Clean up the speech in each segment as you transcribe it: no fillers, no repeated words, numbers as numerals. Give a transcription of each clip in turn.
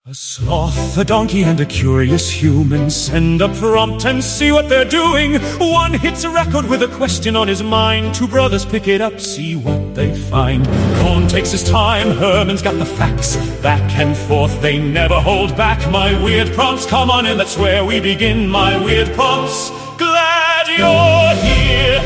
A sloth, a donkey, and a curious human send a prompt and see what they're doing. One hits a record with a question on his mind. Two brothers pick it up, see what they find. Cohn takes his time, Herman's got the facts. Back and forth, they never hold back. My weird prompts, come on in, that's where we begin. My weird prompts, glad you're here.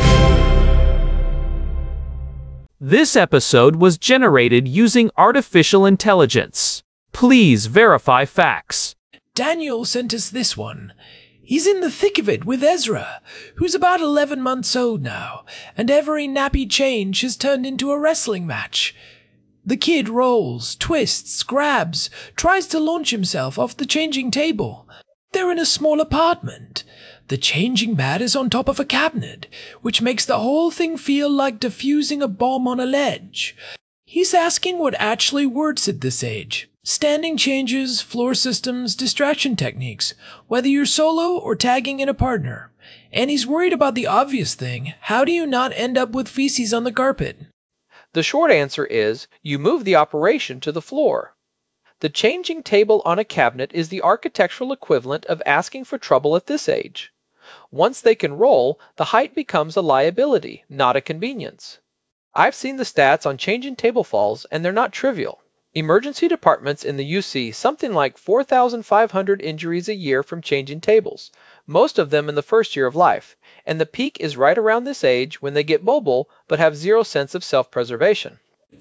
This episode was generated using artificial intelligence. Please verify facts. Daniel sent us this one. He's in the thick of it with Ezra, who's about 11 months old now, and every nappy change has turned into a wrestling match. The kid rolls, twists, grabs, tries to launch himself off the changing table. They're in a small apartment. The changing mat is on top of a cabinet, which makes the whole thing feel like defusing a bomb on a ledge. He's asking what actually works at this age. Standing changes, floor systems, distraction techniques, whether you're solo or tagging in a partner. And he's worried about the obvious thing. How do you not end up with feces on the carpet? The short answer is, you move the operation to the floor. The changing table on a cabinet is the architectural equivalent of asking for trouble at this age. Once they can roll, the height becomes a liability, not a convenience. I've seen the stats on changing table falls, and they're not trivial. Emergency departments in the U.S. see something like 4,500 injuries a year from changing tables, most of them in the first year of life, and the peak is right around this age when they get mobile but have zero sense of self-preservation.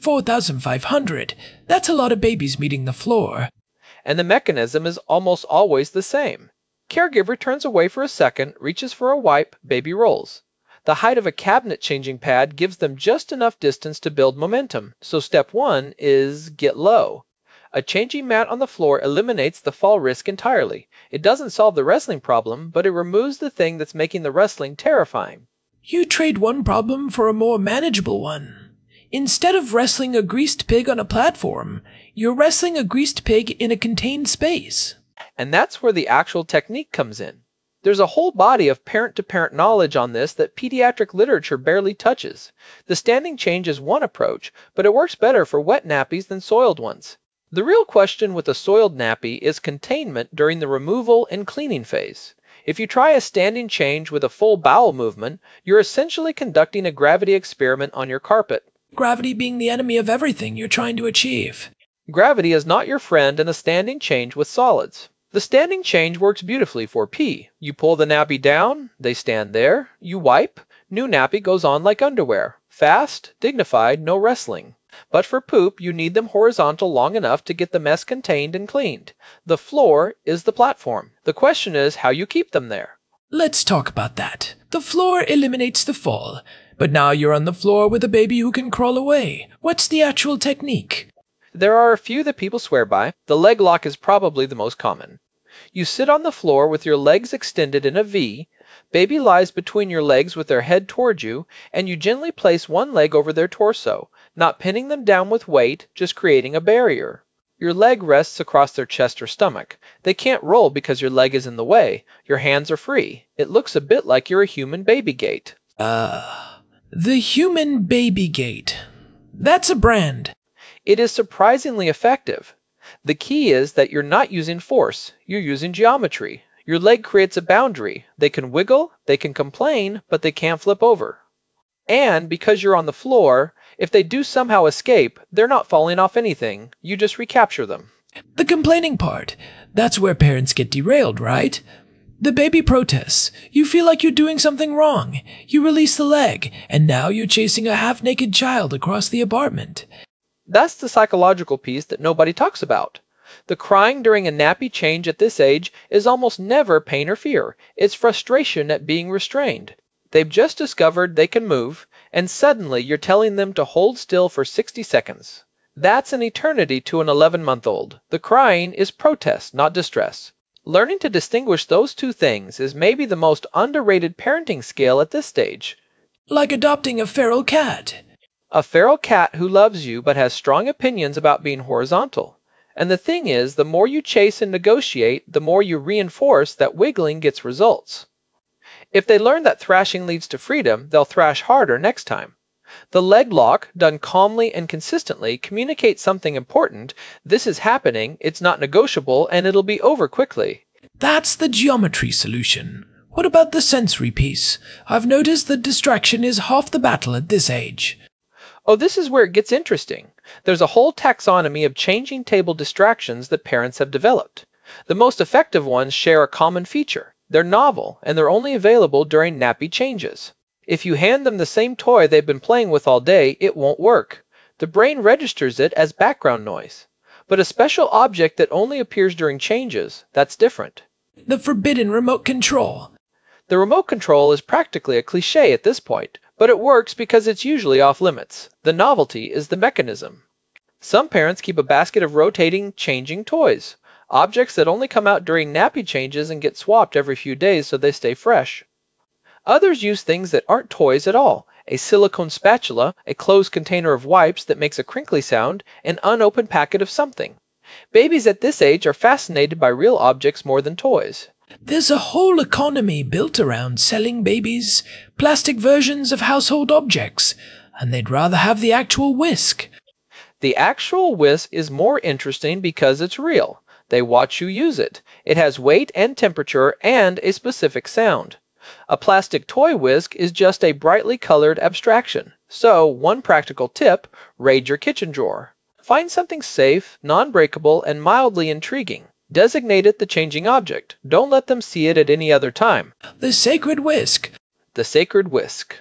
4,500? That's a lot of babies meeting the floor. And the mechanism is almost always the same. Caregiver turns away for a second, reaches for a wipe, baby rolls. The height of a cabinet changing pad gives them just enough distance to build momentum, so step one is get low. A changing mat on the floor eliminates the fall risk entirely. It doesn't solve the wrestling problem, but it removes the thing that's making the wrestling terrifying. You trade one problem for a more manageable one. Instead of wrestling a greased pig on a platform, you're wrestling a greased pig in a contained space. And that's where the actual technique comes in. There's a whole body of parent-to-parent knowledge on this that pediatric literature barely touches. The standing change is one approach, but it works better for wet nappies than soiled ones. The real question with a soiled nappy is containment during the removal and cleaning phase. If you try a standing change with a full bowel movement, you're essentially conducting a gravity experiment on your carpet. Gravity being the enemy of everything you're trying to achieve. Gravity is not your friend in a standing change with solids. The standing change works beautifully for pee. You pull the nappy down, they stand there, you wipe, new nappy goes on like underwear. Fast, dignified, no wrestling. But for poop, you need them horizontal long enough to get the mess contained and cleaned. The floor is the platform. The question is how you keep them there. Let's talk about that. The floor eliminates the fall, but now you're on the floor with a baby who can crawl away. What's the actual technique? There are a few that people swear by. The leg lock is probably the most common. You sit on the floor with your legs extended in a V, baby lies between your legs with their head toward you, and you gently place one leg over their torso, not pinning them down with weight, just creating a barrier. Your leg rests across their chest or stomach. They can't roll because your leg is in the way. Your hands are free. It looks a bit like you're a human baby gate. The human baby gate. That's a brand. It is surprisingly effective. The key is that you're not using force, you're using geometry. Your leg creates a boundary. They can wiggle, they can complain, but they can't flip over. And because you're on the floor, if they do somehow escape, they're not falling off anything. You just recapture them. The complaining part. That's where parents get derailed, right? The baby protests. You feel like you're doing something wrong. You release the leg, and now you're chasing a half-naked child across the apartment. That's the psychological piece that nobody talks about. The crying during a nappy change at this age is almost never pain or fear. It's frustration at being restrained. They've just discovered they can move, and suddenly you're telling them to hold still for 60 seconds. That's an eternity to an 11-month-old. The crying is protest, not distress. Learning to distinguish those two things is maybe the most underrated parenting skill at this stage. Like adopting a feral cat. A feral cat who loves you but has strong opinions about being horizontal. And the thing is, the more you chase and negotiate, the more you reinforce that wiggling gets results. If they learn that thrashing leads to freedom, they'll thrash harder next time. The leg lock, done calmly and consistently, communicates something important. This is happening, it's not negotiable, and it'll be over quickly. That's the geometry solution. What about the sensory piece? I've noticed that distraction is half the battle at this age. Oh, this is where it gets interesting. There's a whole taxonomy of changing table distractions that parents have developed. The most effective ones share a common feature. They're novel, and they're only available during nappy changes. If you hand them the same toy they've been playing with all day, it won't work. The brain registers it as background noise. But a special object that only appears during changes, that's different. The forbidden remote control. The remote control is practically a cliché at this point, but it works because it's usually off limits. The novelty is the mechanism. Some parents keep a basket of rotating, changing toys, objects that only come out during nappy changes and get swapped every few days so they stay fresh. Others use things that aren't toys at all: a silicone spatula, a closed container of wipes that makes a crinkly sound, an unopened packet of something. Babies at this age are fascinated by real objects more than toys. There's a whole economy built around selling babies plastic versions of household objects, and they'd rather have the actual whisk. The actual whisk is more interesting because it's real. They watch you use it. It has weight and temperature and a specific sound. A plastic toy whisk is just a brightly colored abstraction. So, one practical tip: raid your kitchen drawer. Find something safe, non-breakable, and mildly intriguing. Designate it the changing object. Don't let them see it at any other time. The sacred whisk. The sacred whisk.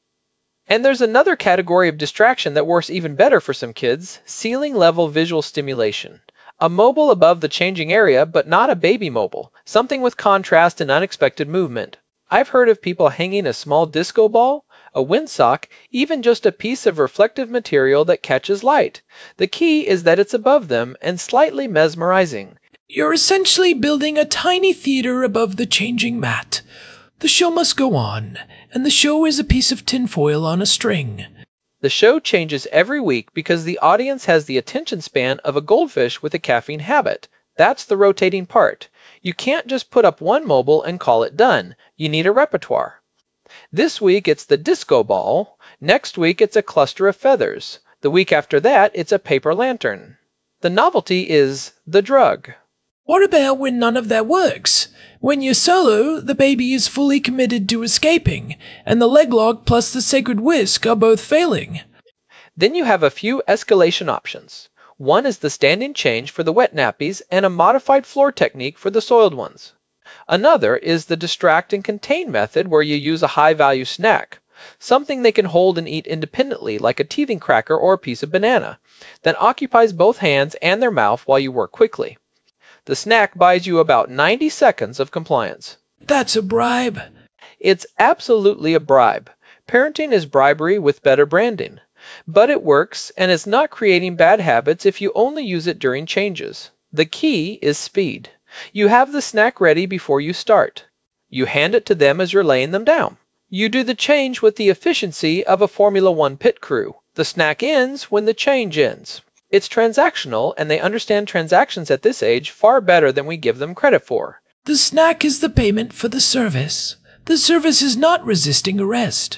And there's another category of distraction that works even better for some kids: ceiling-level visual stimulation. A mobile above the changing area, but not a baby mobile. Something with contrast and unexpected movement. I've heard of people hanging a small disco ball, a windsock, even just a piece of reflective material that catches light. The key is that it's above them and slightly mesmerizing. You're essentially building a tiny theater above the changing mat. The show must go on, and the show is a piece of tinfoil on a string. The show changes every week because the audience has the attention span of a goldfish with a caffeine habit. That's the rotating part. You can't just put up one mobile and call it done. You need a repertoire. This week it's the disco ball. Next week it's a cluster of feathers. The week after that it's a paper lantern. The novelty is the drug. What about when none of that works? When you're solo, the baby is fully committed to escaping, and the leg lock plus the sacred whisk are both failing. Then you have a few escalation options. One is the standing change for the wet nappies and a modified floor technique for the soiled ones. Another is the distract and contain method, where you use a high-value snack, something they can hold and eat independently, like a teething cracker or a piece of banana, that occupies both hands and their mouth while you work quickly. The snack buys you about 90 seconds of compliance. That's a bribe. It's absolutely a bribe. Parenting is bribery with better branding. But it works, and it's not creating bad habits if you only use it during changes. The key is speed. You have the snack ready before you start. You hand it to them as you're laying them down. You do the change with the efficiency of a Formula One pit crew. The snack ends when the change ends. It's transactional, and they understand transactions at this age far better than we give them credit for. The snack is the payment for the service. The service is not resisting arrest.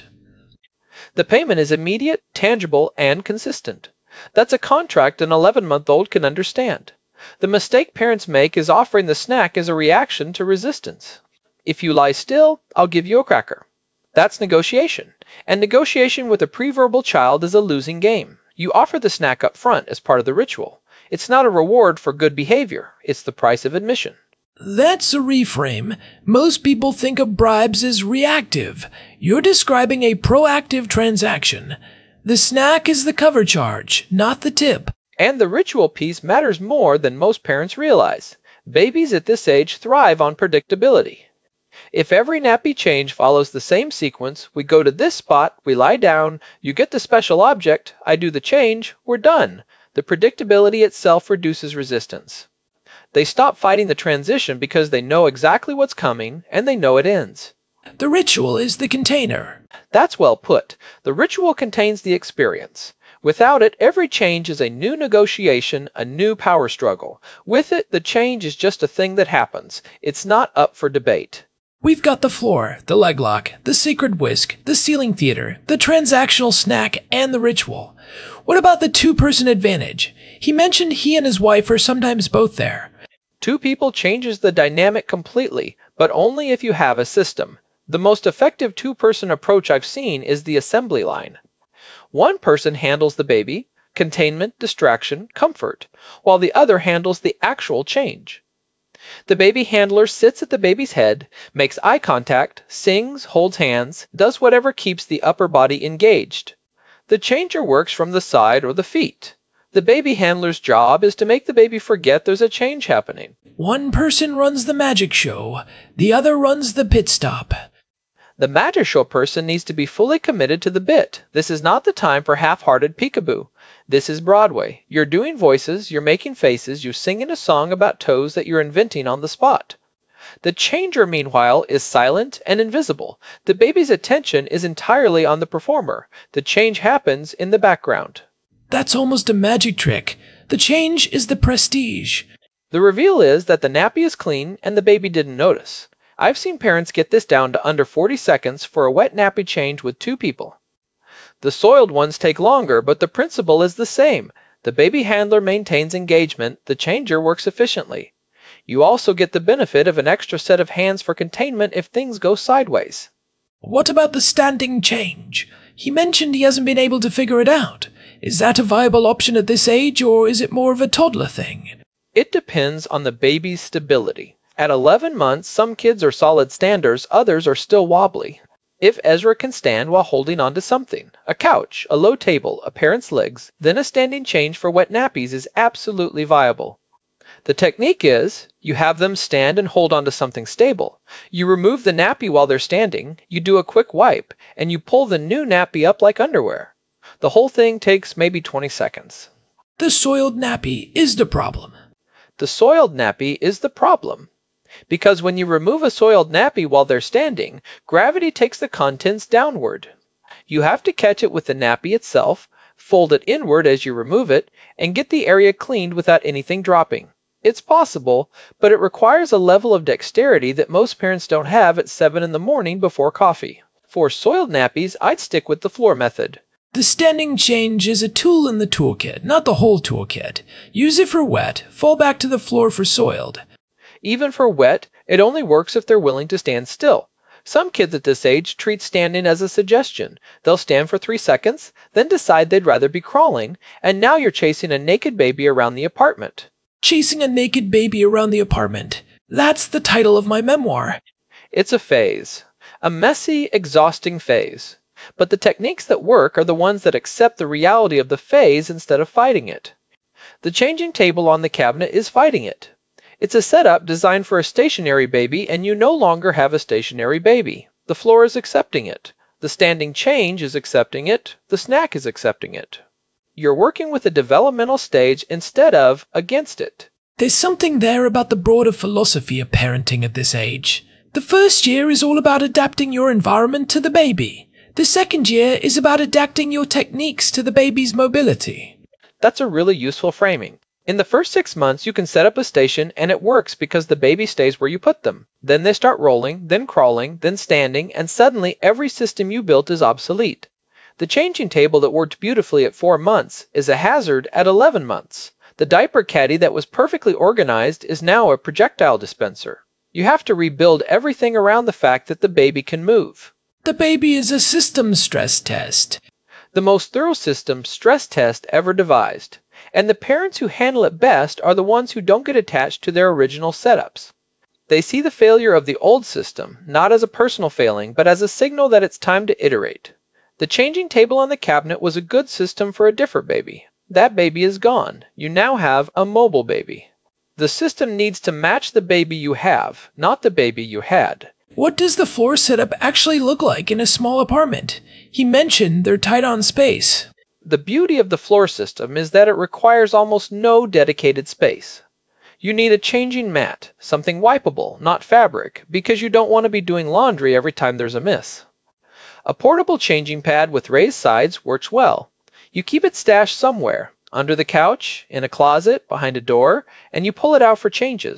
The payment is immediate, tangible, and consistent. That's a contract an 11-month-old can understand. The mistake parents make is offering the snack as a reaction to resistance. If you lie still, I'll give you a cracker. That's negotiation. And negotiation with a preverbal child is a losing game. You offer the snack up front as part of the ritual. It's not a reward for good behavior. It's the price of admission. That's a reframe. Most people think of bribes as reactive. You're describing a proactive transaction. The snack is the cover charge, not the tip. And the ritual piece matters more than most parents realize. Babies at this age thrive on predictability. If every nappy change follows the same sequence, we go to this spot, we lie down, you get the special object, I do the change, we're done. The predictability itself reduces resistance. They stop fighting the transition because they know exactly what's coming, and they know it ends. The ritual is the container. That's well put. The ritual contains the experience. Without it, every change is a new negotiation, a new power struggle. With it, the change is just a thing that happens. It's not up for debate. We've got the floor, the leg lock, the secret whisk, the ceiling theater, the transactional snack, and the ritual. What about the two-person advantage? He mentioned he and his wife are sometimes both there. Two people changes the dynamic completely, but only if you have a system. The most effective two-person approach I've seen is the assembly line. One person handles the baby, containment, distraction, comfort, while the other handles the actual change. The baby handler sits at the baby's head, makes eye contact, sings, holds hands, does whatever keeps the upper body engaged. The changer works from the side or the feet. The baby handler's job is to make the baby forget there's a change happening. One person runs the magic show, the other runs the pit stop. The magic show person needs to be fully committed to the bit. This is not the time for half-hearted peekaboo. This is Broadway. You're doing voices, you're making faces, you're singing a song about toes that you're inventing on the spot. The changer, meanwhile, is silent and invisible. The baby's attention is entirely on the performer. The change happens in the background. That's almost a magic trick. The change is the prestige. The reveal is that the nappy is clean and the baby didn't notice. I've seen parents get this down to under 40 seconds for a wet nappy change with two people. The soiled ones take longer, but the principle is the same. The baby handler maintains engagement, the changer works efficiently. You also get the benefit of an extra set of hands for containment if things go sideways. What about the standing change? He mentioned he hasn't been able to figure it out. Is that a viable option at this age, or is it more of a toddler thing? It depends on the baby's stability. At 11 months, some kids are solid standers, others are still wobbly. If Ezra can stand while holding onto something, a couch, a low table, a parent's legs, then a standing change for wet nappies is absolutely viable. The technique is, you have them stand and hold onto something stable. You remove the nappy while they're standing, you do a quick wipe, and you pull the new nappy up like underwear. The whole thing takes maybe 20 seconds. The soiled nappy is the problem. The soiled nappy is the problem. Because when you remove a soiled nappy while they're standing, gravity takes the contents downward. You have to catch it with the nappy itself, fold it inward as you remove it, and get the area cleaned without anything dropping. It's possible, but it requires a level of dexterity that most parents don't have at 7 in the morning before coffee. For soiled nappies, I'd stick with the floor method. The standing change is a tool in the toolkit, not the whole toolkit. Use it for wet, fall back to the floor for soiled. Even for wet, it only works if they're willing to stand still. Some kids at this age treat standing as a suggestion. They'll stand for 3 seconds, then decide they'd rather be crawling, and now you're chasing a naked baby around the apartment. Chasing a naked baby around the apartment. That's the title of my memoir. It's a phase. A messy, exhausting phase. But the techniques that work are the ones that accept the reality of the phase instead of fighting it. The changing table on the cabinet is fighting it. It's a setup designed for a stationary baby, and you no longer have a stationary baby. The floor is accepting it. The standing change is accepting it. The snack is accepting it. You're working with a developmental stage instead of against it. There's something there about the broader philosophy of parenting at this age. The first year is all about adapting your environment to the baby. The second year is about adapting your techniques to the baby's mobility. That's a really useful framing. In the first 6 months, you can set up a station and it works because the baby stays where you put them. Then they start rolling, then crawling, then standing, and suddenly every system you built is obsolete. The changing table that worked beautifully at 4 months is a hazard at 11 months. The diaper caddy that was perfectly organized is now a projectile dispenser. You have to rebuild everything around the fact that the baby can move. The baby is a system stress test. The most thorough system stress test ever devised. And the parents who handle it best are the ones who don't get attached to their original setups. They see the failure of the old system not as a personal failing, but as a signal that it's time to iterate. The changing table on the cabinet was a good system for a different baby. That baby is gone. You now have a mobile baby. The system needs to match the baby you have, not the baby you had. What does the floor setup actually look like in a small apartment? He mentioned they're tight on space. The beauty of the floor system is that it requires almost no dedicated space. You need a changing mat, something wipeable, not fabric, because you don't want to be doing laundry every time there's a miss. A portable changing pad with raised sides works well. You keep it stashed somewhere, under the couch, in a closet, behind a door, and you pull it out for changes.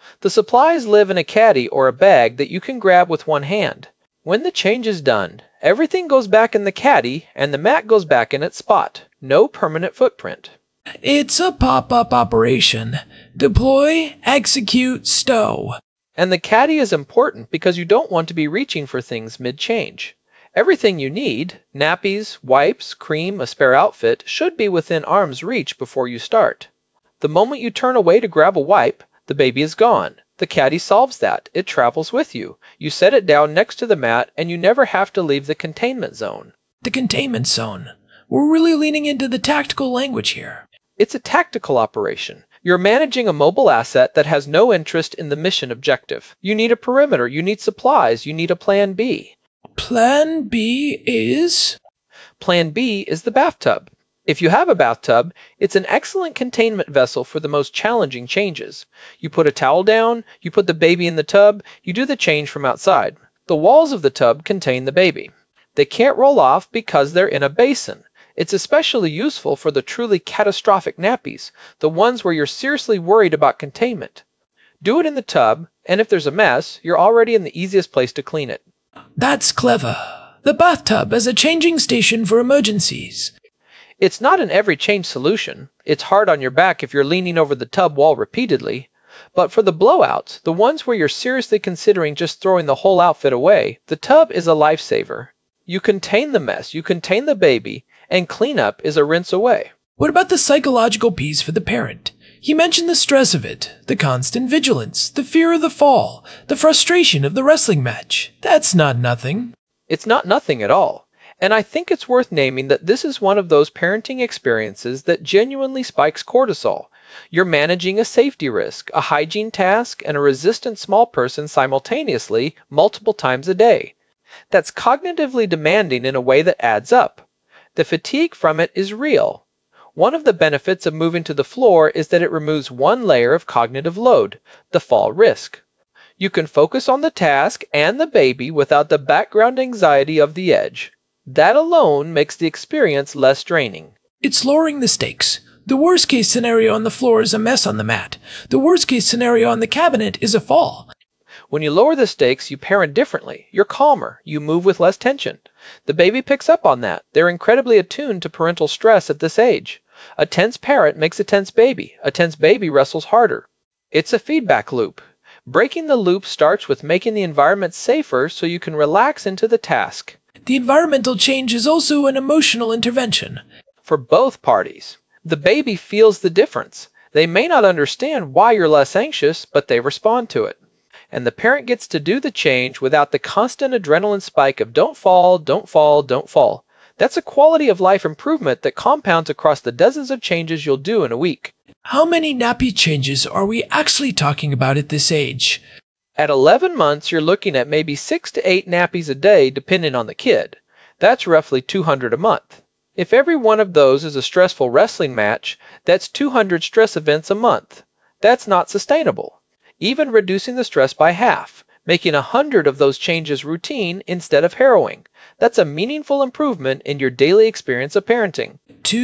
The supplies live in a caddy or a bag that you can grab with one hand. When the change is done, everything goes back in the caddy and the mat goes back in its spot. No permanent footprint. It's a pop-up operation. Deploy, execute, stow. And the caddy is important because you don't want to be reaching for things mid-change. Everything you need, nappies, wipes, cream, a spare outfit, should be within arm's reach before you start. The moment you turn away to grab a wipe, the baby is gone. The caddy solves that. It travels with you. You set it down next to the mat and you never have to leave the containment zone. The containment zone. We're really leaning into the tactical language here. It's a tactical operation. You're managing a mobile asset that has no interest in the mission objective. You need a perimeter, you need supplies, you need a plan B. Plan B is? Plan B is the bathtub. If you have a bathtub, it's an excellent containment vessel for the most challenging changes. You put a towel down, you put the baby in the tub, you do the change from outside. The walls of the tub contain the baby. They can't roll off because they're in a basin. It's especially useful for the truly catastrophic nappies, the ones where you're seriously worried about containment. Do it in the tub, and if there's a mess, you're already in the easiest place to clean it. That's clever. The bathtub as a changing station for emergencies. It's not an every change solution. It's hard on your back if you're leaning over the tub wall repeatedly. But for the blowouts, the ones where you're seriously considering just throwing the whole outfit away, the tub is a lifesaver. You contain the mess, you contain the baby, and cleanup is a rinse away. What about the psychological piece for the parent? He mentioned the stress of it, the constant vigilance, the fear of the fall, the frustration of the wrestling match. That's not nothing. It's not nothing at all. And I think it's worth naming that this is one of those parenting experiences that genuinely spikes cortisol. You're managing a safety risk, a hygiene task, and a resistant small person simultaneously, multiple times a day. That's cognitively demanding in a way that adds up. The fatigue from it is real. One of the benefits of moving to the floor is that it removes one layer of cognitive load, the fall risk. You can focus on the task and the baby without the background anxiety of the edge. That alone makes the experience less draining. It's lowering the stakes. The worst case scenario on the floor is a mess on the mat. The worst case scenario on the cabinet is a fall. When you lower the stakes, you parent differently. You're calmer. You move with less tension. The baby picks up on that. They're incredibly attuned to parental stress at this age. A tense parent makes a tense baby. A tense baby wrestles harder. It's a feedback loop. Breaking the loop starts with making the environment safer so you can relax into the task. The environmental change is also an emotional intervention. For both parties. The baby feels the difference. They may not understand why you're less anxious, but they respond to it. And the parent gets to do the change without the constant adrenaline spike of don't fall, don't fall, don't fall. That's a quality of life improvement that compounds across the dozens of changes you'll do in a week. How many nappy changes are we actually talking about at this age? At 11 months, you're looking at maybe 6 to 8 nappies a day depending on the kid. That's roughly 200 a month. If every one of those is a stressful wrestling match, that's 200 stress events a month. That's not sustainable. Even reducing the stress by half, making 100 of those changes routine instead of harrowing. That's a meaningful improvement in your daily experience of parenting.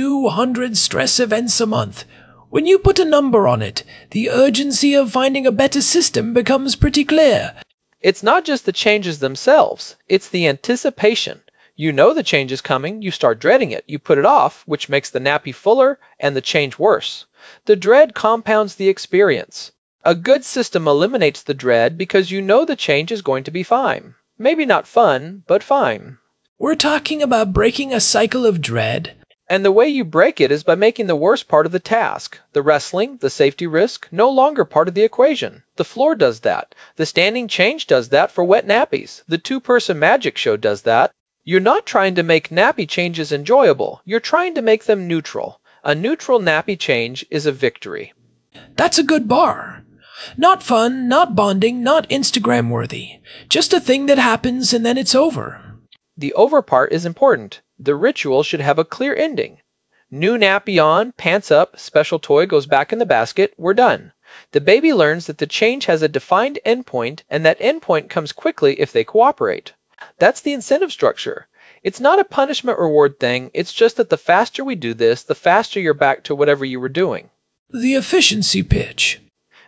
200 stress events a month. When you put a number on it, the urgency of finding a better system becomes pretty clear. It's not just the changes themselves, it's the anticipation. You know the change is coming, you start dreading it, you put it off, which makes the nappy fuller and the change worse. The dread compounds the experience. A good system eliminates the dread because you know the change is going to be fine. Maybe not fun, but fine. We're talking about breaking a cycle of dread. And the way you break it is by making the worst part of the task, the wrestling, the safety risk, no longer part of the equation. The floor does that. The standing change does that for wet nappies. The two-person magic show does that. You're not trying to make nappy changes enjoyable. You're trying to make them neutral. A neutral nappy change is a victory. That's a good bar. Not fun, not bonding, not Instagram-worthy. Just a thing that happens and then it's over. The over part is important. The ritual should have a clear ending. New nappy on, pants up, special toy goes back in the basket, we're done. The baby learns that the change has a defined endpoint and that endpoint comes quickly if they cooperate. That's the incentive structure. It's not a punishment reward thing, it's just that the faster we do this, the faster you're back to whatever you were doing. The efficiency pitch.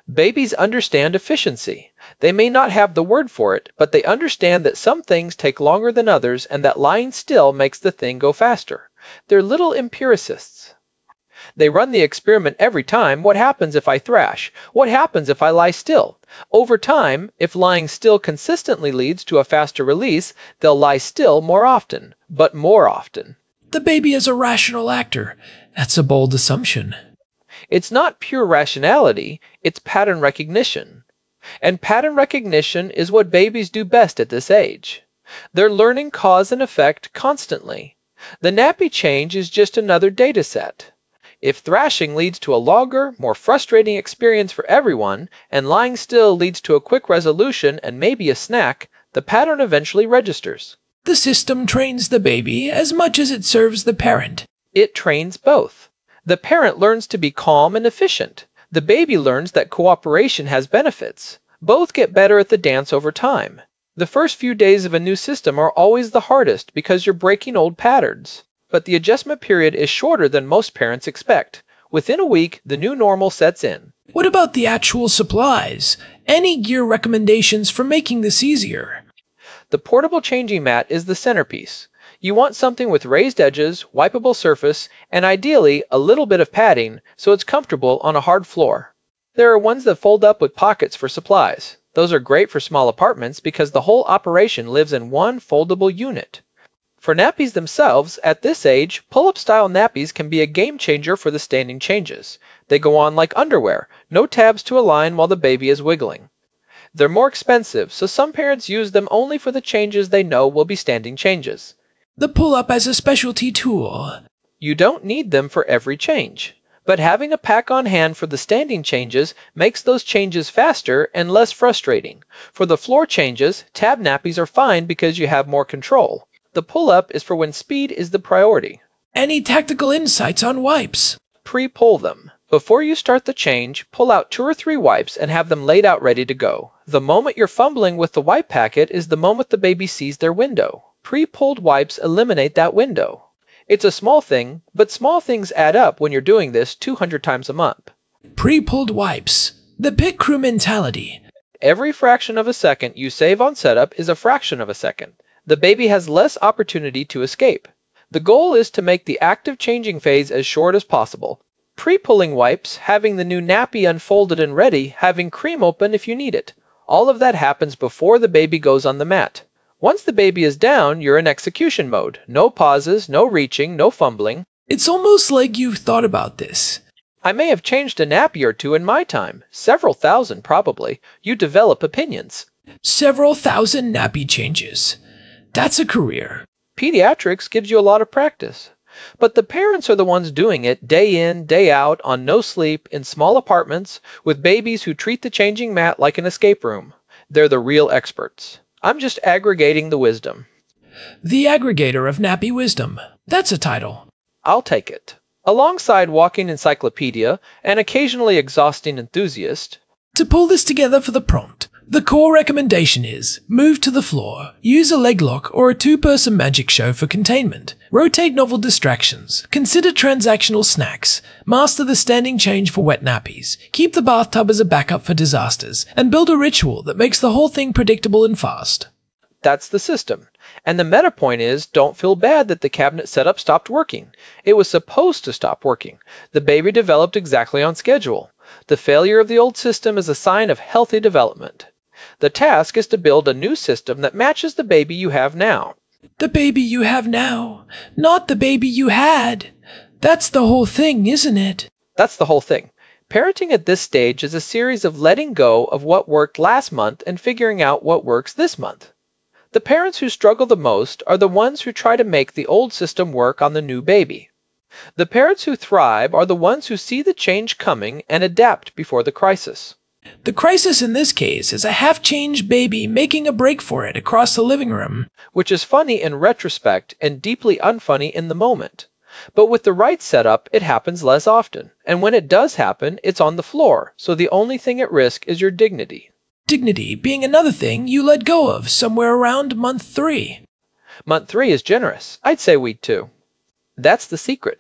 Babies understand efficiency. They may not have the word for it, but they understand that some things take longer than others and that lying still makes the thing go faster. They're little empiricists. They run the experiment every time. What happens if I thrash? What happens if I lie still? Over time, if lying still consistently leads to a faster release, they'll lie still more often, but more often. The baby is a rational actor. That's a bold assumption. It's not pure rationality, it's pattern recognition. And pattern recognition is what babies do best at this age. They're learning cause and effect constantly. The nappy change is just another data set. If thrashing leads to a longer, more frustrating experience for everyone, and lying still leads to a quick resolution and maybe a snack, the pattern eventually registers. The system trains the baby as much as it serves the parent. It trains both. The parent learns to be calm and efficient. The baby learns that cooperation has benefits. Both get better at the dance over time. The first few days of a new system are always the hardest because you're breaking old patterns. But the adjustment period is shorter than most parents expect. Within a week, the new normal sets in. What about the actual supplies? Any gear recommendations for making this easier? The portable changing mat is the centerpiece. You want something with raised edges, wipeable surface, and ideally a little bit of padding so it's comfortable on a hard floor. There are ones that fold up with pockets for supplies. Those are great for small apartments because the whole operation lives in one foldable unit. For nappies themselves, at this age, pull-up style nappies can be a game changer for the standing changes. They go on like underwear, no tabs to align while the baby is wiggling. They're more expensive, so some parents use them only for the changes they know will be standing changes. The pull-up as a specialty tool. You don't need them for every change, but having a pack on hand for the standing changes makes those changes faster and less frustrating. For the floor changes, tab nappies are fine because you have more control. The pull-up is for when speed is the priority. Any tactical insights on wipes? Pre-pull them. Before you start the change, pull out 2 or 3 wipes and have them laid out ready to go. The moment you're fumbling with the wipe packet is the moment the baby sees their window. Pre-pulled wipes eliminate that window. It's a small thing, but small things add up when you're doing this 200 times a month. Pre-pulled wipes. The pit crew mentality. Every fraction of a second you save on setup is a fraction of a second. The baby has less opportunity to escape. The goal is to make the active changing phase as short as possible. Pre-pulling wipes, having the new nappy unfolded and ready, having cream open if you need it. All of that happens before the baby goes on the mat. Once the baby is down, you're in execution mode. No pauses, no reaching, no fumbling. It's almost like you've thought about this. I may have changed a nappy or two in my time. Several thousand, probably. You develop opinions. Several thousand nappy changes. That's a career. Pediatrics gives you a lot of practice. But the parents are the ones doing it day in, day out, on no sleep, in small apartments, with babies who treat the changing mat like an escape room. They're the real experts. I'm just aggregating the wisdom. The aggregator of nappy wisdom. That's a title. I'll take it. Alongside walking encyclopedia, an occasionally exhausting enthusiast. To pull this together for the prompt, the core recommendation is move to the floor, use a leg lock or a 2-person magic show for containment, rotate novel distractions, consider transactional snacks, master the standing change for wet nappies, keep the bathtub as a backup for disasters, and build a ritual that makes the whole thing predictable and fast. That's the system. And the meta point is, don't feel bad that the cabinet setup stopped working. It was supposed to stop working. The baby developed exactly on schedule. The failure of the old system is a sign of healthy development. The task is to build a new system that matches the baby you have now. The baby you have now, not the baby you had. That's the whole thing, isn't it? That's the whole thing. Parenting at this stage is a series of letting go of what worked last month and figuring out what works this month. The parents who struggle the most are the ones who try to make the old system work on the new baby. The parents who thrive are the ones who see the change coming and adapt before the crisis. The crisis in this case is a half-changed baby making a break for it across the living room. Which is funny in retrospect and deeply unfunny in the moment. But with the right setup, it happens less often. And when it does happen, it's on the floor, so the only thing at risk is your dignity. Dignity being another thing you let go of somewhere around month 3. Month 3 is generous. I'd say week 2. That's the secret.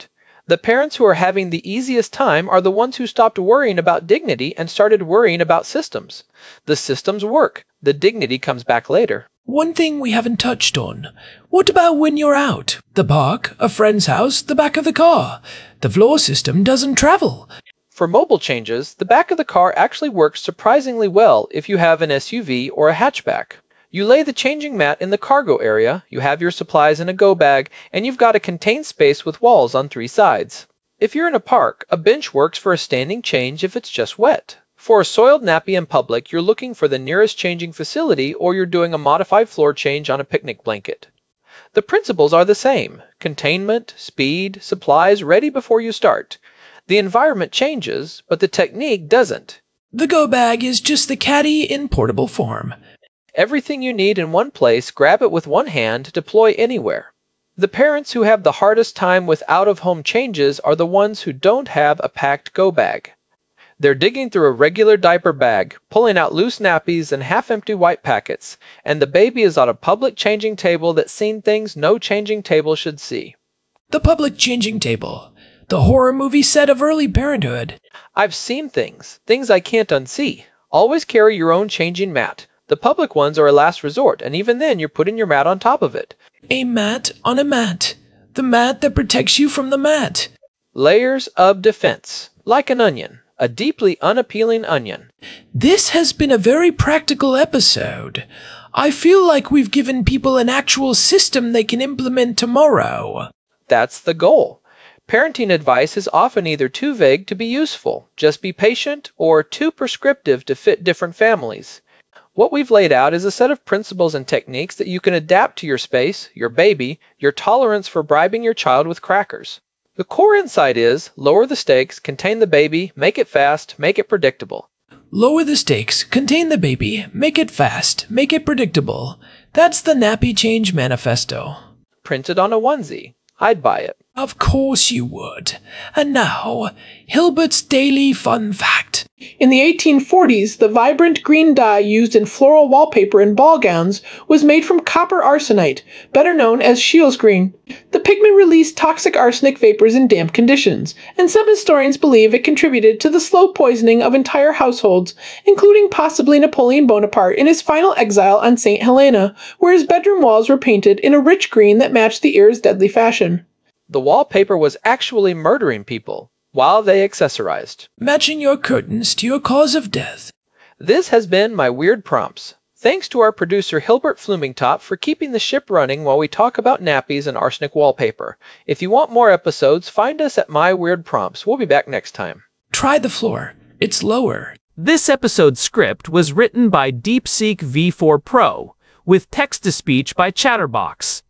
The parents who are having the easiest time are the ones who stopped worrying about dignity and started worrying about systems. The systems work. The dignity comes back later. One thing we haven't touched on. What about when you're out? The park, a friend's house, the back of the car. The floor system doesn't travel. For mobile changes, the back of the car actually works surprisingly well if you have an SUV or a hatchback. You lay the changing mat in the cargo area, you have your supplies in a go bag, and you've got a contained space with walls on 3 sides. If you're in a park, a bench works for a standing change if it's just wet. For a soiled nappy in public, you're looking for the nearest changing facility or you're doing a modified floor change on a picnic blanket. The principles are the same: containment, speed, supplies ready before you start. The environment changes, but the technique doesn't. The go bag is just the caddy in portable form. Everything you need in one place, grab it with one hand, deploy anywhere. The parents who have the hardest time with out-of-home changes are the ones who don't have a packed go bag. They're digging through a regular diaper bag, pulling out loose nappies and half-empty white packets, and the baby is on a public changing table that's seen things no changing table should see. The public changing table. The horror movie set of early parenthood. I've seen things I can't unsee. Always carry your own changing mat. The public ones are a last resort, and even then you're putting your mat on top of it. A mat on a mat. The mat that protects you from the mat. Layers of defense. Like an onion. A deeply unappealing onion. This has been a very practical episode. I feel like we've given people an actual system they can implement tomorrow. That's the goal. Parenting advice is often either too vague to be useful, just be patient, or too prescriptive to fit different families. What we've laid out is a set of principles and techniques that you can adapt to your space, your baby, your tolerance for bribing your child with crackers. The core insight is lower the stakes, contain the baby, make it fast, make it predictable. Lower the stakes, contain the baby, make it fast, make it predictable. That's the Nappy Change Manifesto. Printed on a onesie. I'd buy it. Of course you would. And now, Hilbert's Daily Fun Fact. In the 1840s, the vibrant green dye used in floral wallpaper and ball gowns was made from copper arsenite, better known as Scheele's green. The pigment released toxic arsenic vapors in damp conditions, and some historians believe it contributed to the slow poisoning of entire households, including possibly Napoleon Bonaparte in his final exile on St. Helena, where his bedroom walls were painted in a rich green that matched the era's deadly fashion. The wallpaper was actually murdering people while they accessorized. Matching your curtains to your cause of death. This has been my Weird Prompts. Thanks to our producer Hilbert Flumingtop for keeping the ship running while we talk about nappies and arsenic wallpaper. If you want more episodes, find us at My Weird Prompts. We'll be back next time. Try the floor. It's lower. This episode's script was written by DeepSeek V4 Pro, with text-to-speech by Chatterbox.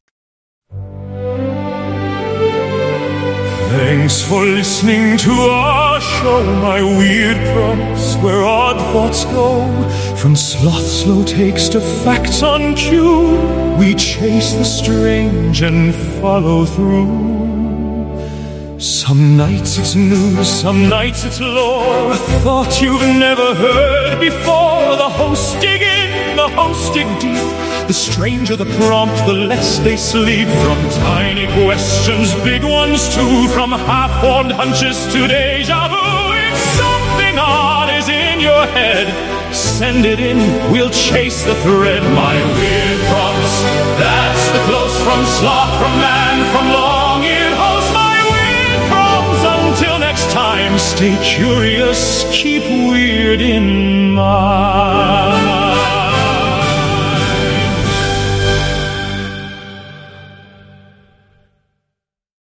Thanks for listening to our show, My Weird Prompts, where odd thoughts go. From sloth slow takes to facts on cue, we chase the strange and follow through. Some nights it's news, some nights it's lore, a thought you've never heard before. The hosts dig in, the hosts dig deep. The stranger the prompt, the less they sleep. From tiny questions, big ones too, from half-formed hunches to deja vu. If something odd is in your head, send it in, we'll chase the thread. My Weird Prompts, that's the close from sloth, from man, from long-eared host. My Weird Prompts, until next time, stay curious, keep weird in mind.